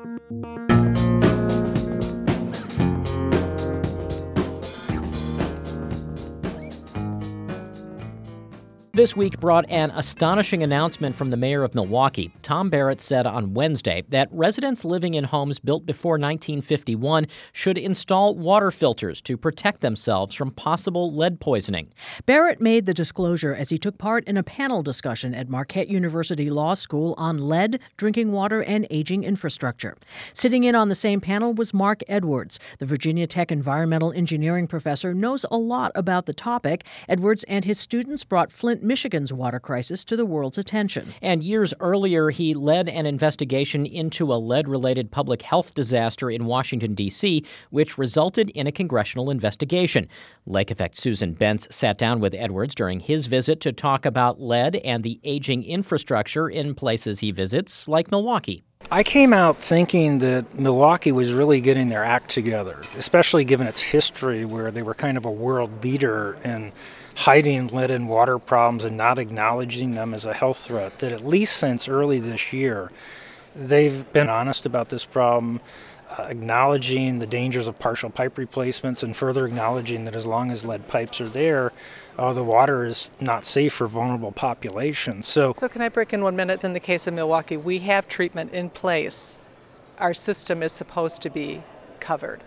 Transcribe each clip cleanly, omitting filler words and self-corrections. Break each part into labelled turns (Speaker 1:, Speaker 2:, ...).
Speaker 1: This week brought an astonishing announcement from the mayor of Milwaukee. Tom Barrett said on Wednesday that residents living in homes built before 1951 should install water filters to protect themselves from possible lead poisoning.
Speaker 2: Barrett made the disclosure as he took part in a panel discussion at Marquette University Law School on lead, drinking water, and aging infrastructure. Sitting in on the same panel was Mark Edwards. The Virginia Tech environmental engineering professor knows a lot about the topic. Edwards and his students brought Flint, Michigan's water crisis to the world's attention.
Speaker 1: And years earlier, he led an investigation into a lead-related public health disaster in Washington, D.C., which resulted in a congressional investigation. Lake Effect Susan Bentz sat down with Edwards during his visit to talk about lead and the aging infrastructure in places he visits, like Milwaukee.
Speaker 3: I came out thinking that Milwaukee was really getting their act together, especially given its history where they were kind of a world leader in hiding lead and water problems and not acknowledging them as a health threat, that at least since early this year, they've been honest about this problem, acknowledging the dangers of partial pipe replacements and further acknowledging that as long as lead pipes are there, the water is not safe for vulnerable populations. So
Speaker 4: can I break in 1 minute? In the case of Milwaukee, we have treatment in place. Our system is supposed to be covered.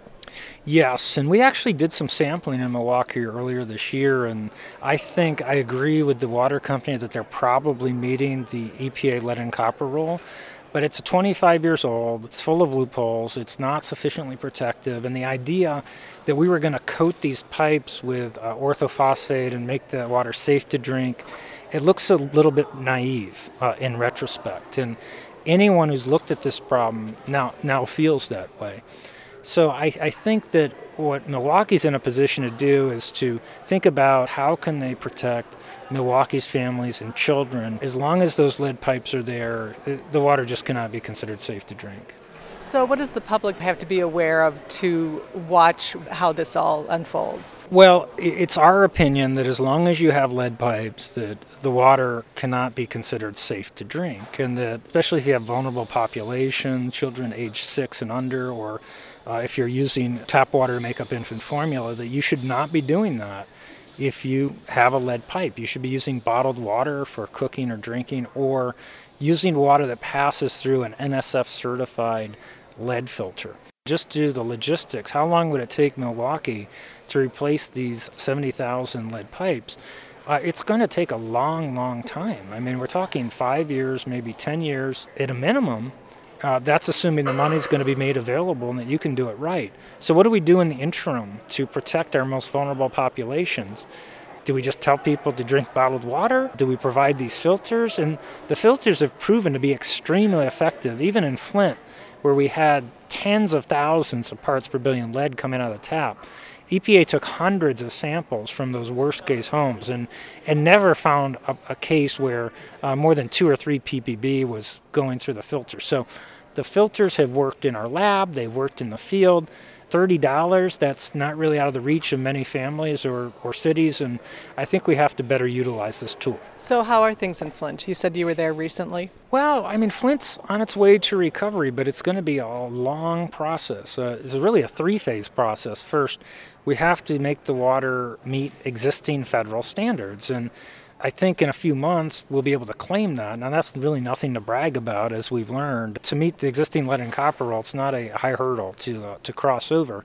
Speaker 3: Yes, and we actually did some sampling in Milwaukee earlier this year, and I think I agree with the water company that they're probably meeting the EPA lead and copper rule. But it's 25 years old, it's full of loopholes, it's not sufficiently protective, and the idea that we were going to coat these pipes with orthophosphate and make the water safe to drink, it looks a little bit naive in retrospect. And anyone who's looked at this problem now feels that way. So I think that what Milwaukee's in a position to do is to think about how can they protect Milwaukee's families and children. As long as those lead pipes are there, the water just cannot be considered safe to drink.
Speaker 4: So what does the public have to be aware of to watch how this all unfolds?
Speaker 3: Well, it's our opinion that as long as you have lead pipes, that the water cannot be considered safe to drink, and that especially if you have vulnerable population, children age 6 and under, or if you're using tap water to make up infant formula, that you should not be doing that if you have a lead pipe. You should be using bottled water for cooking or drinking, or using water that passes through an NSF-certified lead filter. Just do the logistics. How long would it take Milwaukee to replace these 70,000 lead pipes? It's going to take a long, long time. I mean, we're talking 5 years, maybe 10 years at a minimum. That's assuming the money's going to be made available and that you can do it right. So what do we do in the interim to protect our most vulnerable populations? Do we just tell people to drink bottled water? Do we provide these filters? And the filters have proven to be extremely effective, even in Flint, where we had tens of thousands of parts per billion lead coming out of the tap. EPA took hundreds of samples from those worst-case homes and never found a case where more than 2 or 3 ppb was going through the filter. So the filters have worked in our lab, they've worked in the field. $30, that's not really out of the reach of many families or cities, and I think we have to better utilize this tool.
Speaker 4: So how are things in Flint? You said you were there recently.
Speaker 3: Well, I mean, Flint's on its way to recovery, but it's going to be a long process. It's really a 3-phase process. First, we have to make the water meet existing federal standards, and I think in a few months we'll be able to claim that. Now, that's really nothing to brag about, as we've learned. To meet the existing lead and copper rule, it's not a high hurdle to cross over.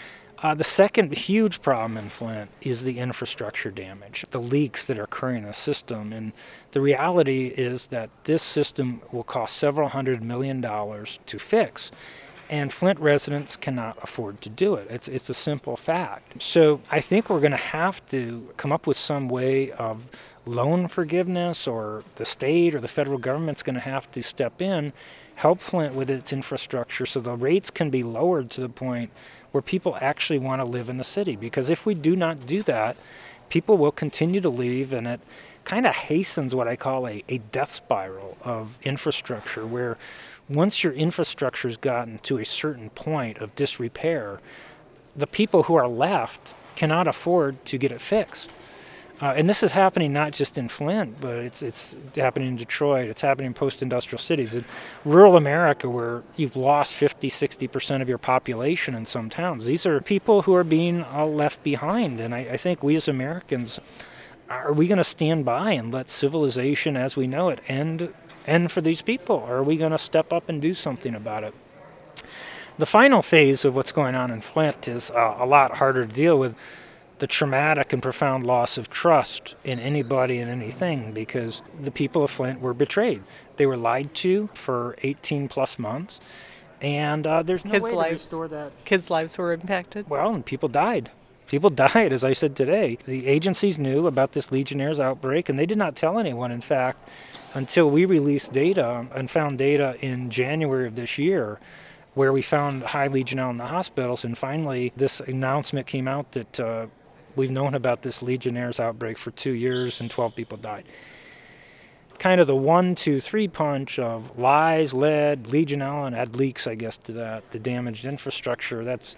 Speaker 3: The second huge problem in Flint is the infrastructure damage, the leaks that are occurring in the system. And the reality is that this system will cost several $100 million to fix. And Flint residents cannot afford to do it. It's a simple fact. So I think we're going to have to come up with some way of loan forgiveness, or the state or the federal government's going to have to step in, help Flint with its infrastructure so the rates can be lowered to the point where people actually want to live in the city. Because if we do not do that, people will continue to leave, and it kind of hastens what I call a death spiral of infrastructure, where once your infrastructure's gotten to a certain point of disrepair, the people who are left cannot afford to get it fixed. And this is happening not just in Flint, but it's happening in Detroit. It's happening in post-industrial cities. In rural America, where you've lost 50-60% of your population in some towns, these are people who are being left behind. And I think we as Americans, are we going to stand by and let civilization as we know it end for these people? Or are we going to step up and do something about it? The final phase of what's going on in Flint is a lot harder to deal with. The traumatic and profound loss of trust in anybody and anything, because the people of Flint were betrayed. They were lied to for 18 plus months, and there's no way to restore that.
Speaker 4: Kids' lives were impacted?
Speaker 3: Well, and people died. People died, as I said today. The agencies knew about this Legionnaires outbreak, and they did not tell anyone. In fact, until we released data and found data in January of this year, where we found high Legionella in the hospitals, and finally this announcement came out that we've known about this Legionnaires outbreak for 2 years and 12 people died. Kind of the 1, 2, 3 punch of lies, lead, Legionella, and add leaks, I guess, to that, the damaged infrastructure. That's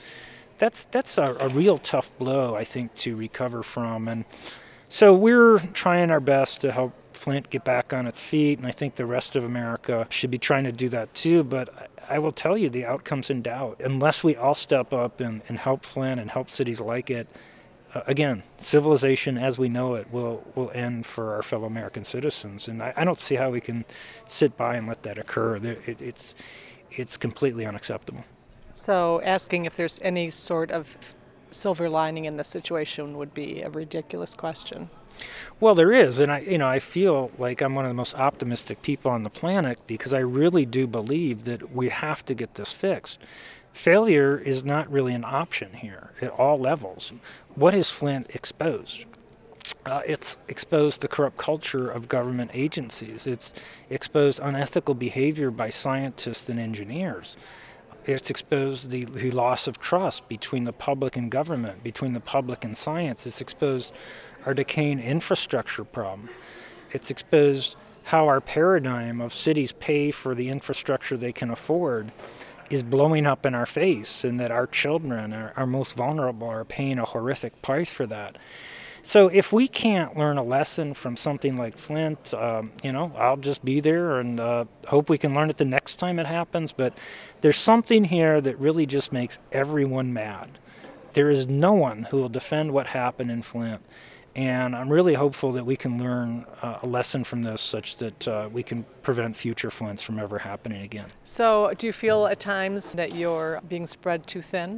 Speaker 3: a real tough blow, I think, to recover from. And so we're trying our best to help Flint get back on its feet, and I think the rest of America should be trying to do that too. But I will tell you, the outcome's in doubt. Unless we all step up and help Flint and help cities like it, again, civilization as we know it will end for our fellow American citizens. And I don't see how we can sit by and let that occur. It's completely unacceptable.
Speaker 4: So asking if there's any sort of silver lining in the situation would be a ridiculous question.
Speaker 3: Well, there is, and I feel like I'm one of the most optimistic people on the planet, because I really do believe that we have to get this fixed. Failure is not really an option here at all levels. What has Flint exposed? It's exposed the corrupt culture of government agencies. It's exposed unethical behavior by scientists and engineers. It's exposed the loss of trust between the public and government, between the public and science. It's exposed our decaying infrastructure problem. It's exposed how our paradigm of cities pay for the infrastructure they can afford is blowing up in our face, and that our children, our most vulnerable, are paying a horrific price for that. So if we can't learn a lesson from something like Flint, I'll just be there and hope we can learn it the next time it happens. But there's something here that really just makes everyone mad. There is no one who will defend what happened in Flint. And I'm really hopeful that we can learn a lesson from this, such that we can prevent future Flints from ever happening again.
Speaker 4: So do you feel at times that you're being spread too thin?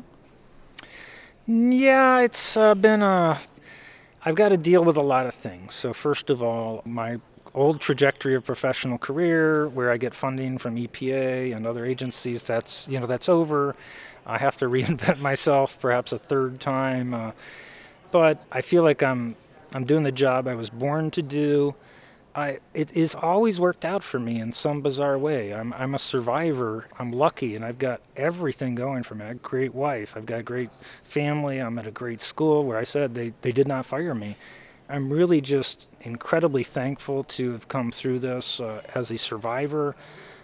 Speaker 3: Yeah, it's been I've got to deal with a lot of things. So first of all, my old trajectory of professional career, where I get funding from EPA and other agencies, that's over. I have to reinvent myself perhaps a third time. But I feel like I'm doing the job I was born to do. It is always worked out for me in some bizarre way. I'm a survivor. I'm lucky, and I've got everything going for me. I have a great wife. I've got a great family. I'm at a great school where I said they did not fire me. I'm really just incredibly thankful to have come through this as a survivor.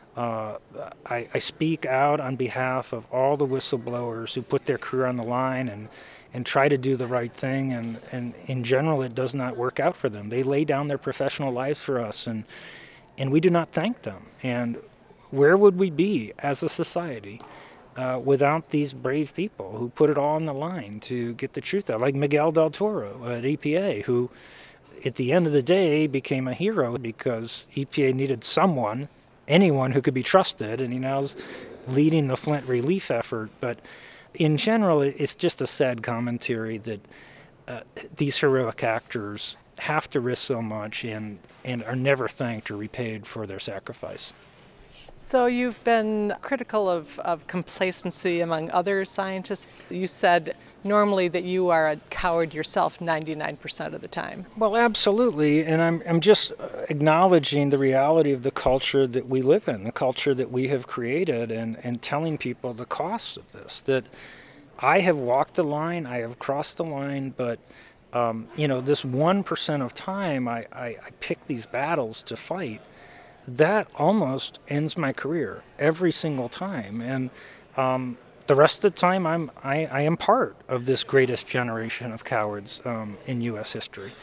Speaker 3: I speak out on behalf of all the whistleblowers who put their career on the line and try to do the right thing, and in general it does not work out for them. They lay down their professional lives for us, and we do not thank them. And where would we be as a society without these brave people who put it all on the line to get the truth out, like Miguel Del Toro at EPA, who at the end of the day became a hero because EPA needed anyone who could be trusted, and he now's leading the Flint relief effort. But in general, it's just a sad commentary that these heroic actors have to risk so much and are never thanked or repaid for their sacrifice.
Speaker 4: So you've been critical of complacency among other scientists. You said normally that you are a coward yourself 99% of the time.
Speaker 3: Well, absolutely, and I'm just acknowledging the reality of the culture that we live in, the culture that we have created, and telling people the costs of this, that I have walked the line, I have crossed the line, but this 1% of time I pick these battles to fight, that almost ends my career every single time. And the rest of the time, I am part of this greatest generation of cowards in U.S. history.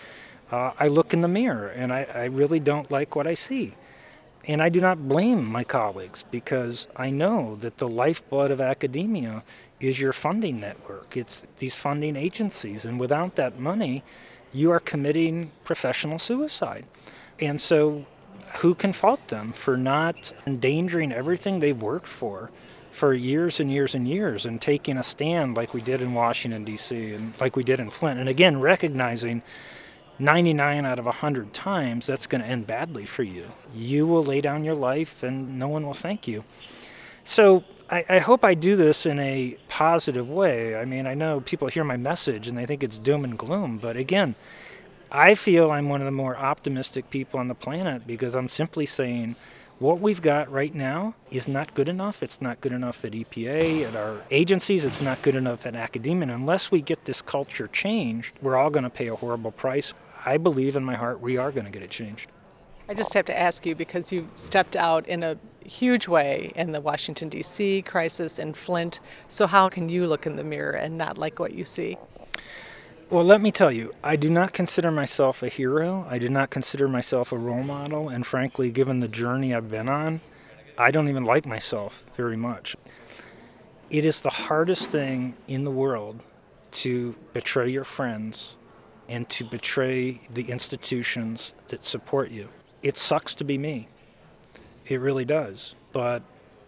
Speaker 3: I look in the mirror and I really don't like what I see. And I do not blame my colleagues because I know that the lifeblood of academia is your funding network. It's these funding agencies. And without that money, you are committing professional suicide. And so who can fault them for not endangering everything they've worked for years and years and years and taking a stand like we did in Washington, D.C. and like we did in Flint. And again, recognizing 99 out of 100 times, that's going to end badly for you. You will lay down your life and no one will thank you. So I hope I do this in a positive way. I mean, I know people hear my message and they think it's doom and gloom, but again, I feel I'm one of the more optimistic people on the planet because I'm simply saying what we've got right now is not good enough. It's not good enough at EPA, at our agencies. It's not good enough at academia. And unless we get this culture changed, we're all going to pay a horrible price. I believe in my heart we are going to get it changed.
Speaker 4: I just have to ask you because you stepped out in a huge way in the Washington, D.C. crisis in Flint. So how can you look in the mirror and not like what you see?
Speaker 3: Well, let me tell you, I do not consider myself a hero. I do not consider myself a role model. And frankly, given the journey I've been on, I don't even like myself very much. It is the hardest thing in the world to betray your friends and to betray the institutions that support you. It sucks to be me. It really does. But,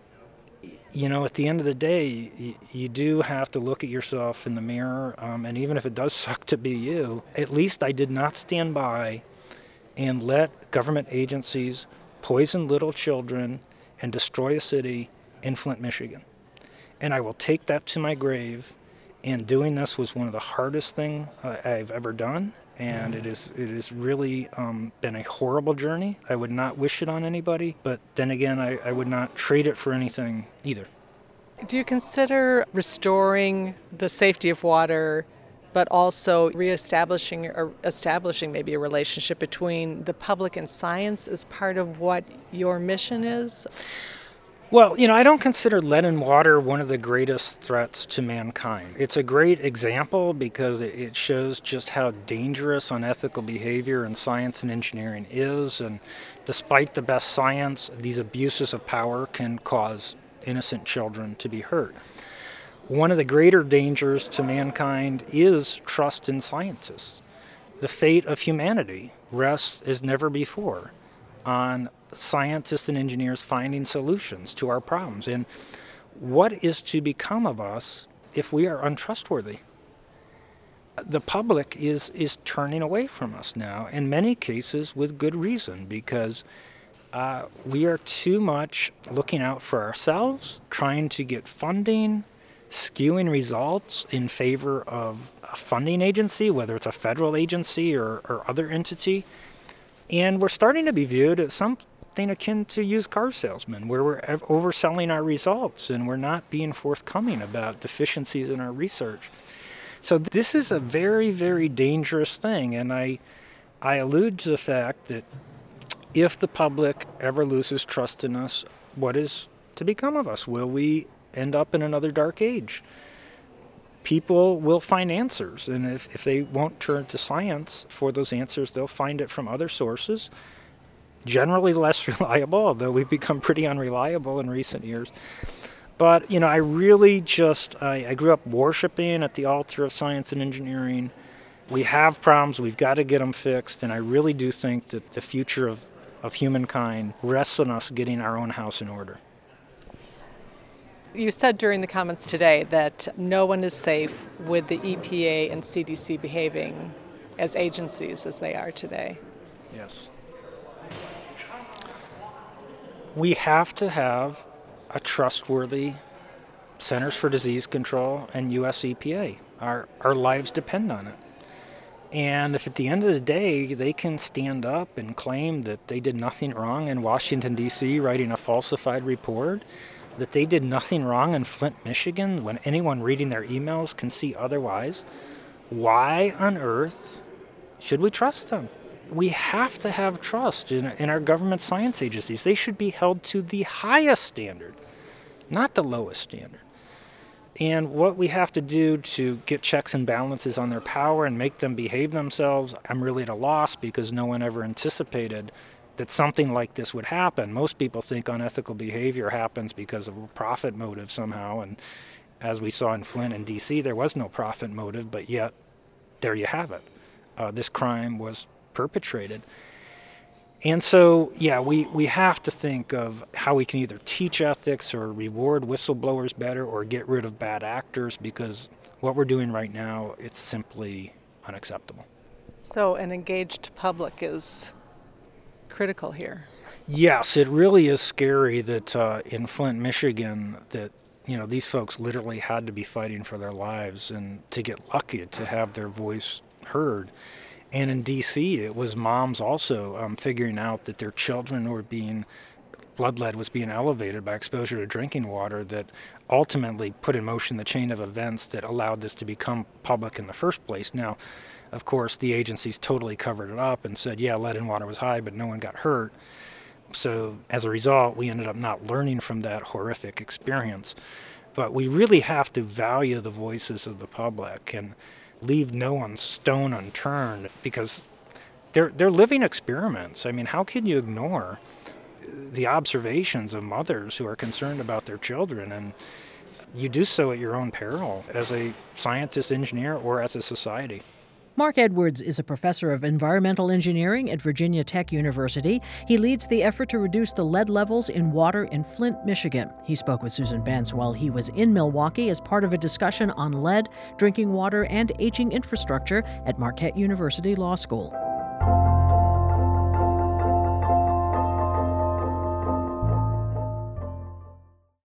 Speaker 3: you know, at the end of the day, you do have to look at yourself in the mirror. And even if it does suck to be you, at least I did not stand by and let government agencies poison little children and destroy a city in Flint, Michigan. And I will take that to my grave. And doing this was one of the hardest things I've ever done. And it is really been a horrible journey. I would not wish it on anybody. But then again, I would not trade it for anything either.
Speaker 4: Do you consider restoring the safety of water, but also reestablishing or establishing maybe a relationship between the public and science as part of what your mission is?
Speaker 3: Well, you know, I don't consider lead in water one of the greatest threats to mankind. It's a great example because it shows just how dangerous unethical behavior in science and engineering is. And despite the best science, these abuses of power can cause innocent children to be hurt. One of the greater dangers to mankind is trust in scientists. The fate of humanity rests as never before on scientists and engineers finding solutions to our problems. And what is to become of us if we are untrustworthy? The public is turning away from us now, in many cases with good reason, because we are too much looking out for ourselves, trying to get funding, skewing results in favor of a funding agency, whether it's a federal agency or other entity. And we're starting to be viewed as something akin to used car salesmen, where we're overselling our results and we're not being forthcoming about deficiencies in our research. So this is a very, very dangerous thing. And I allude to the fact that if the public ever loses trust in us, what is to become of us? Will we end up in another dark age? People will find answers, and if they won't turn to science for those answers, they'll find it from other sources, generally less reliable, although we've become pretty unreliable in recent years. But, you know, I really I grew up worshiping at the altar of science and engineering. We have problems, we've got to get them fixed, and I really do think that the future of humankind rests on us getting our own house in order.
Speaker 4: You said during the comments today that no one is safe with the EPA and CDC behaving as agencies as they are today.
Speaker 3: Yes. We have to have a trustworthy Centers for Disease Control and U.S. EPA. Our lives depend on it. And if at the end of the day they can stand up and claim that they did nothing wrong in Washington, D.C., writing a falsified report, that they did nothing wrong in Flint, Michigan, when anyone reading their emails can see otherwise, why on earth should we trust them? We have to have trust in our government science agencies. They should be held to the highest standard, not the lowest standard. And what we have to do to get checks and balances on their power and make them behave themselves, I'm really at a loss because no one ever anticipated that something like this would happen. Most people think unethical behavior happens because of a profit motive somehow. And as we saw in Flint and D.C., there was no profit motive, but yet there you have it. This crime was perpetrated. And so, yeah, we have to think of how we can either teach ethics or reward whistleblowers better or get rid of bad actors, because what we're doing right now, it's simply unacceptable.
Speaker 4: So an engaged public is critical here.
Speaker 3: Yes, it really is scary that in Flint, Michigan, that these folks literally had to be fighting for their lives and to get lucky to have their voice heard. And in D.C., it was moms also figuring out that their children were blood lead was being elevated by exposure to drinking water that ultimately put in motion the chain of events that allowed this to become public in the first place. Now, of course, the agencies totally covered it up and said, yeah, lead in water was high, but no one got hurt. So as a result, we ended up not learning from that horrific experience. But we really have to value the voices of the public and leave no one stone unturned, because they're living experiments. I mean, how can you ignore the observations of mothers who are concerned about their children? And you do so at your own peril as a scientist, engineer, or as a society.
Speaker 2: Mark Edwards is a professor of environmental engineering at Virginia Tech University. He leads the effort to reduce the lead levels in water in Flint, Michigan. He spoke with Susan Bentz while he was in Milwaukee as part of a discussion on lead, drinking water, and aging infrastructure at Marquette University Law School.